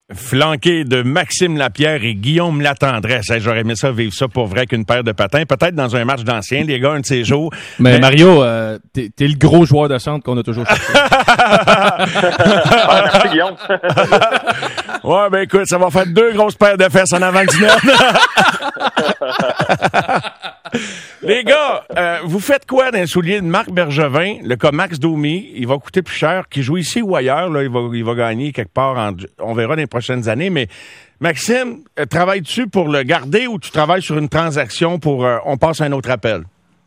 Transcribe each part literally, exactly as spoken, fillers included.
flanqué de Maxime Lapierre et Guillaume Latendresse. Hey, j'aurais aimé ça, vivre ça pour vrai qu'une paire de patins. Peut-être dans un match d'anciens, les gars, un de ces jours. Mais, mais... Mario, euh, t'es, t'es le gros joueur de centre qu'on a toujours cherché. Ah, merci, Guillaume. Ouais, ben écoute, ça va faire deux grosses paires de fesses en avant du net. Les gars, euh, vous faites quoi dans les souliers de Marc Bergevin, le cas Max Domi? Il va coûter plus cher, qu'il joue ici ou ailleurs. Là, il va, il va gagner quelque part. En, on verra dans les prochaines années. Mais Maxime, euh, travailles-tu pour le garder ou tu travailles sur une transaction pour... Euh, on passe à un autre appel?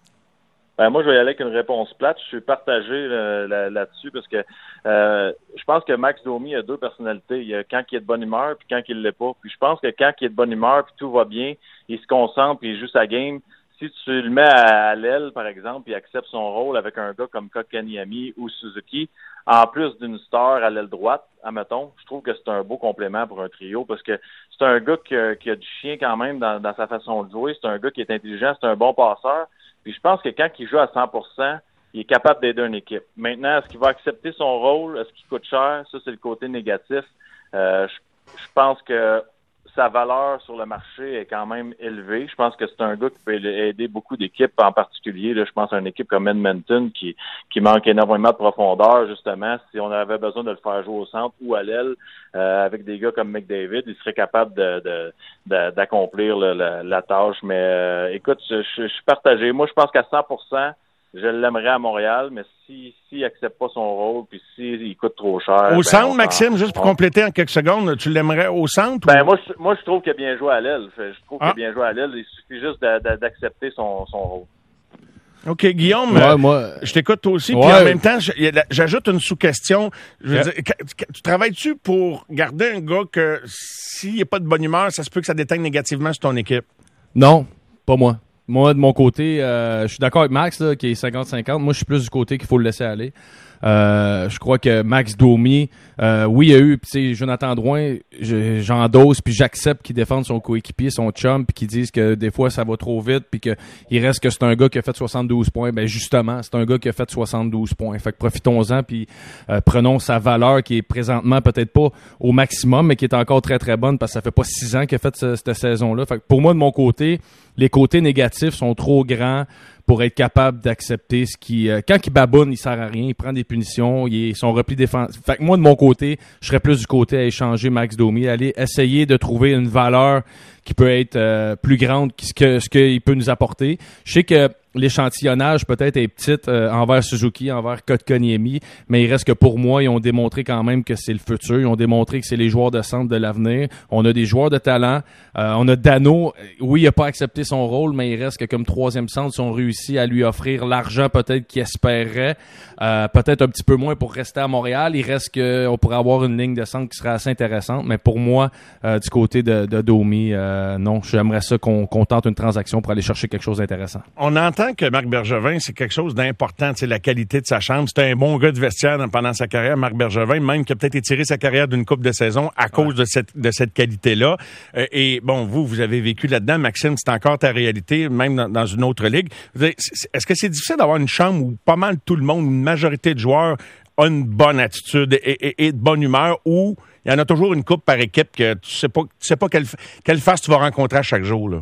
Ben, moi, je vais y aller avec une réponse plate. Je suis partagé euh, là, là-dessus parce que euh, je pense que Max Domi a deux personnalités. Il y a quand il est de bonne humeur puis quand il l'est pas. Puis je pense que quand il est de bonne humeur puis tout va bien, il se concentre puis il joue sa game. Si tu le mets à, à l'aile, par exemple, puis il accepte son rôle avec un gars comme Kotkaniemi ou Suzuki, en plus d'une star à l'aile droite, admettons, je trouve que c'est un beau complément pour un trio parce que c'est un gars qui a, qui a du chien quand même dans, dans sa façon de jouer. C'est un gars qui est intelligent, c'est un bon passeur. Puis je pense que quand il joue à cent pour cent, il est capable d'aider une équipe. Maintenant, est-ce qu'il va accepter son rôle? Est-ce qu'il coûte cher? Ça, c'est le côté négatif. Euh, je, je pense que sa valeur sur le marché est quand même élevée. Je pense que c'est un gars qui peut aider beaucoup d'équipes, en particulier, là, je pense à une équipe comme Edmonton qui, qui manque énormément de profondeur, justement. Si on avait besoin de le faire jouer au centre ou à l'aile, euh, avec des gars comme McDavid, il serait capable de, de, de d'accomplir le, la, la tâche. Mais euh, écoute, je, je, je suis partagé. Moi, je pense qu'à cent pour cent, je l'aimerais à Montréal, mais si s'il accepte pas son rôle, puis s'il il coûte trop cher... Au ben, centre, on, Maxime, juste pour on, compléter en quelques secondes, tu l'aimerais au centre? Ben ou... moi, je, moi, je trouve qu'il a bien joué à l'aile. Je trouve ah. qu'il a bien joué à l'aile. Il suffit juste de, de, d'accepter son, son rôle. OK, Guillaume, ouais, euh, moi, je t'écoute toi aussi, ouais. puis en même temps, je, j'ajoute une sous-question. Je veux yeah. dire, tu travailles-tu pour garder un gars que s'il n'est pas de bonne humeur, ça se peut que ça déteigne négativement sur ton équipe? Non, pas moi. Moi, de mon côté, euh, je suis d'accord avec Max, là, qui est cinquante cinquante. Moi, je suis plus du côté qu'il faut le laisser aller. Euh, je crois que Max Domi, euh, oui, il y a eu, tu sais, Jonathan Drouin, je, j'endosse, puis j'accepte qu'il défende son coéquipier, son chum, puis qu'il dise que des fois ça va trop vite, puis que il reste que c'est un gars qui a fait soixante-douze points. Ben justement, c'est un gars qui a fait soixante-douze points. Fait que profitons-en, puis euh, prenons sa valeur qui est présentement peut-être pas au maximum, mais qui est encore très très bonne parce que ça fait pas six ans qu'il a fait ce, cette saison-là. Fait que pour moi, de mon côté, les côtés négatifs sont trop grands pour être capable d'accepter ce qui... Euh, quand il baboune, il sert à rien, il prend des punitions, il est son repli défensif. Fait que moi, de mon côté, je serais plus du côté à échanger Max Domi, aller essayer de trouver une valeur qui peut être euh, plus grande que ce que ce qu'il peut nous apporter. Je sais que l'échantillonnage peut-être est petit euh, envers Suzuki, envers Kotkaniemi, mais il reste que pour moi, ils ont démontré quand même que c'est le futur. Ils ont démontré que c'est les joueurs de centre de l'avenir. On a des joueurs de talent. Euh, on a Dano. Oui, il n'a pas accepté son rôle, mais il reste que comme troisième centre, ils ont réussi à lui offrir l'argent peut-être qu'il espérait. Euh, peut-être un petit peu moins pour rester à Montréal. Il reste qu'on pourrait avoir une ligne de centre qui serait assez intéressante, mais pour moi, euh, du côté de, de Domi, euh, non, j'aimerais ça qu'on, qu'on tente une transaction pour aller chercher quelque chose d'intéressant. On entend que Marc Bergevin, c'est quelque chose d'important, c'est la qualité de sa chambre. C'était un bon gars de vestiaire pendant sa carrière, Marc Bergevin, même qui a peut-être étiré sa carrière d'une coupe de saison à cause ouais. de cette de cette qualité-là. Euh, et bon, vous, vous avez vécu là-dedans, Maxime, c'est encore ta réalité, même dans, dans une autre ligue. Est-ce que c'est difficile d'avoir une chambre où pas mal tout le monde, une majorité de joueurs a une bonne attitude et, et, et de bonne humeur, ou il y en a toujours une coupe par équipe que tu sais pas, tu sais pas quelle, quelle face tu vas rencontrer à chaque jour, là?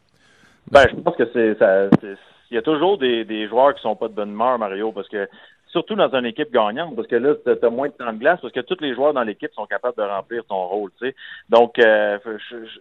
Ben, je pense que c'est, ça, c'est, il y a toujours des, des joueurs qui sont pas de bonne humeur, Mario, parce que, surtout dans une équipe gagnante, parce que là, t'as moins de temps de glace, parce que tous les joueurs dans l'équipe sont capables de remplir ton rôle, tu sais. Donc, euh, je, je,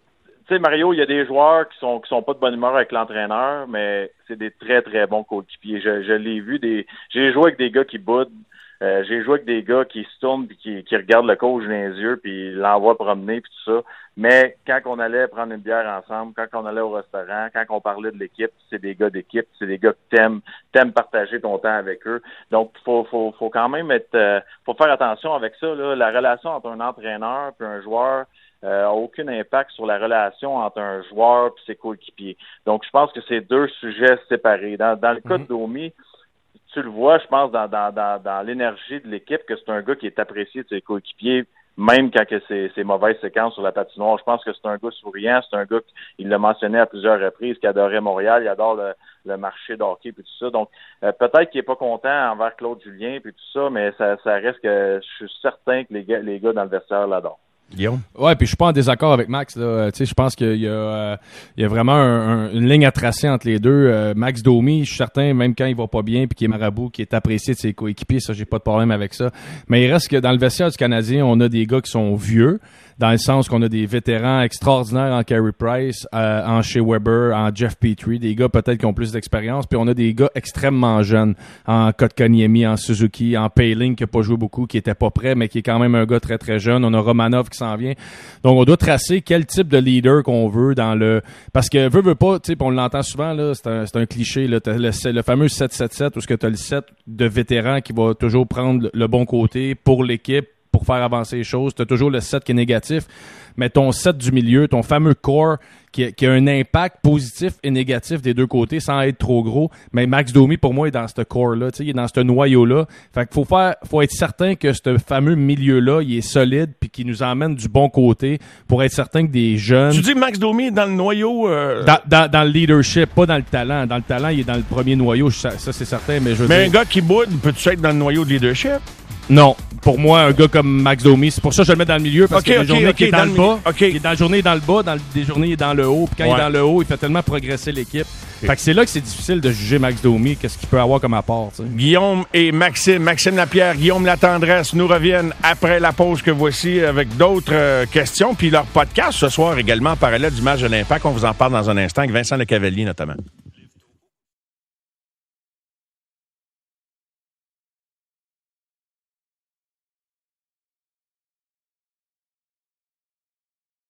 tu sais, Mario, il y a des joueurs qui sont qui sont pas de bonne humeur avec l'entraîneur, mais c'est des très, très bons coéquipiers. Je, je l'ai vu, des, j'ai joué avec des gars qui boudent. Euh, j'ai joué avec des gars qui se tournent puis qui, qui regardent le coach dans les yeux puis l'envoient promener puis tout ça. Mais quand on allait prendre une bière ensemble, quand on allait au restaurant, quand on parlait de l'équipe, c'est des gars d'équipe, c'est des gars qui t'aiment, t'aiment partager ton temps avec eux. Donc, faut, faut, faut quand même être, euh, faut faire attention avec ça, là. La relation entre un entraîneur puis un joueur euh, a aucun impact sur la relation entre un joueur puis ses coéquipiers. Donc, je pense que c'est deux sujets séparés. Dans, dans le cas mm-hmm. de Domi, tu le vois, je pense, dans, dans, dans, dans l'énergie de l'équipe, que c'est un gars qui est apprécié de ses coéquipiers, même quand que c'est, c'est mauvaises séquences sur la patinoire. Je pense que c'est un gars souriant, c'est un gars, il l'a mentionné à plusieurs reprises, qui adorait Montréal, il adore le, le marché d'hockey et tout ça. Donc, euh, peut-être qu'il est pas content envers Claude Julien et tout ça, mais ça, ça reste que je suis certain que les gars, les gars dans le vestiaire l'adorent. Guillaume? Ouais, puis je suis pas en désaccord avec Max. Là. Tu sais, je pense qu'il y a, euh, il y a vraiment un, un, une ligne à tracer entre les deux. Euh, Max Domi, je suis certain, même quand il va pas bien, puis qu'il est marabout, qui est apprécié de ses coéquipiers, ça, j'ai pas de problème avec ça. Mais il reste que dans le vestiaire du Canadien, on a des gars qui sont vieux, dans le sens qu'on a des vétérans extraordinaires en Carey Price, euh, en Shea Weber, en Jeff Petrie, des gars peut-être qui ont plus d'expérience, puis on a des gars extrêmement jeunes, en Kotkaniemi, en Suzuki, en Poehling qui a pas joué beaucoup, qui était pas prêt, mais qui est quand même un gars très très jeune. On a Romanov qui s'en vient. Donc on doit tracer quel type de leader qu'on veut dans le, parce que veut veut pas, tu sais, on l'entend souvent là, c'est un c'est un cliché là, t'as le, le fameux sept sept sept où ce que t'as le sept de vétérans qui va toujours prendre le bon côté pour l'équipe, pour faire avancer les choses. Tu as toujours le sept qui est négatif, mais ton sept du milieu, ton fameux core qui a, qui a un impact positif et négatif des deux côtés sans être trop gros. Mais Max Domi, pour moi, est dans ce core-là, tu sais, il est dans ce noyau-là. Fait qu'il faut faire, faut être certain que ce fameux milieu-là, il est solide puis qu'il nous emmène du bon côté pour être certain que des jeunes... Tu dis Max Domi est dans le noyau... Euh... Dans, dans, dans le leadership, pas dans le talent. Dans le talent, il est dans le premier noyau, ça, ça c'est certain, mais je veux mais dire... un gars qui boude, peux-tu être dans le noyau de leadership? Non. Pour moi, un gars comme Max Domi, c'est pour ça que je le mets dans le milieu, parce okay, que des okay, journées okay, qui est dans, dans le bas, okay. il est dans la journée il est dans le bas, dans le, des journées il est dans le haut, puis quand ouais. il est dans le haut, il fait tellement progresser l'équipe. Okay. Fait que c'est là que c'est difficile de juger Max Domi, qu'est-ce qu'il peut avoir comme apport. T'sais. Guillaume et Maxime, Maxime Lapierre, Guillaume Latendresse nous reviennent après la pause que voici avec d'autres euh, questions, puis leur podcast ce soir également en parallèle du match de l'Impact. On vous en parle dans un instant avec Vincent Lecavalier notamment.